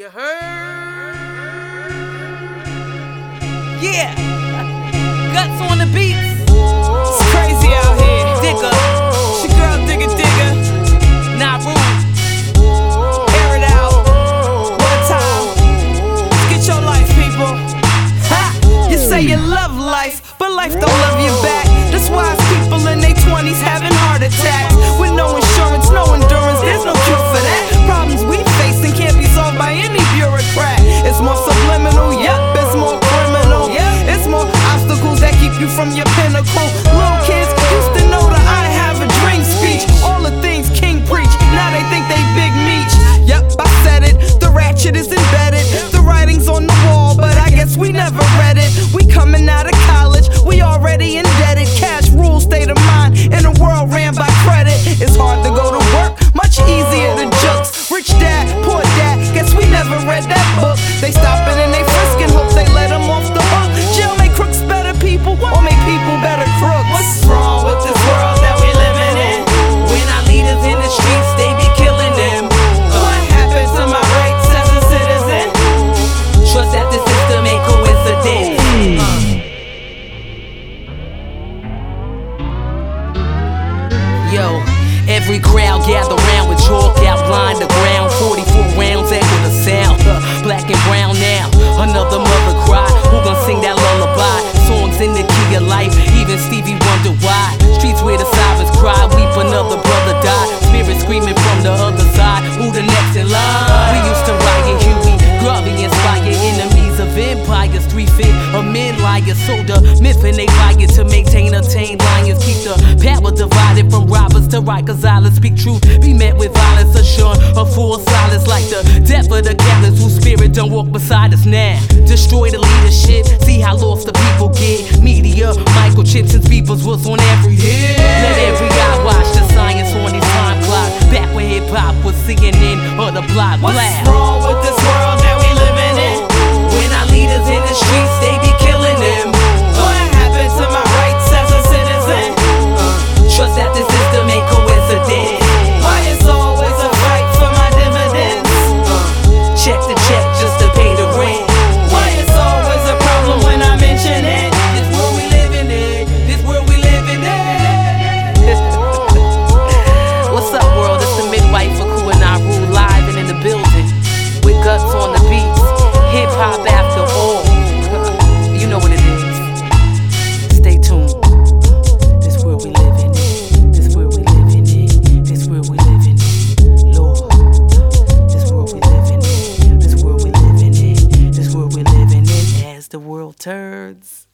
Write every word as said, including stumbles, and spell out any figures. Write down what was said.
You heard? Yeah. Guts on the beats. It's crazy out here. Digger. It's your girl, Digger Digger. Not rude. Air it out. One time. Let's get your life, people. Ha! You say you love life, but life don't love you back. That's why it's people in their twenties having heart attacks. With no insurance, no endurance, there's no cure for that. Problems we facing can't be solved by any bureaucrat. It's more subliminal, yep, it's more criminal. It's more obstacles that keep you from your pinnacle. Little kids used to know that I have a dream speech. All the things King preach, now they think they big meech. Yep, I said it, the ratchet is embedded. The writing's on the wall, but I guess we never read it. We coming out of college, we already indebted. Cash rules state of mind in a world ran by credit. It's hard to go to work, much easier to jokes. Rich dad, poor dad, guess we never read that book. They stopping and they frisking, hope they let them off the hook. Jail make crooks better people, or make people better crooks. What's wrong with this world that we living in? When our leaders in the streets, they be killing them. What happened to my rights as a citizen? Trust that the system ain't coincidence. Yo, every crowd gather round with chalk outline the ground. Forty-four rounds echo the sound. Uh, black and brown now. Another mother cry. Who gon' sing that lullaby? Songs in the key of life. Even Stevie wonder why. Streets where the sirens cry. Weep another brother die. Spirit screaming from the other side. Who the next in line? We used to riot Huey. Garvey inspire enemies of empires. Three fifths of men liars. So the myth and they riot to maintain a tame lions. Keep the power divided from robbers to rikers islands. Speak truth, be met with violence. Assured a full silence like the death of the callous whose spirit don't walk beside us now. Destroy the leadership, see how lost the people get. Media, microchips and speakers was on every hit. Let every eye watch the science on these time clocks. Back when hip hop was C N N or the block. What's blast. Wrong with this world that we living in? When our leaders in the streets, they be killing them. What happened to my rights as a citizen? Trust that the system ain't coincidence. Why it's always a fight for my dividends? Check the check just to pay the rent. Why it's always a problem when I mention it? This world we living in, this world we living in. What's up, world? It's the midwife for Ku and I Rule live and in the building with Guts on the beats. Hip hop after all. You know what it is. Stay tuned. This world we living in. This world we living in. This world we living in. Lord. This world we living in. This world we living in. This world we living in. As the world turns.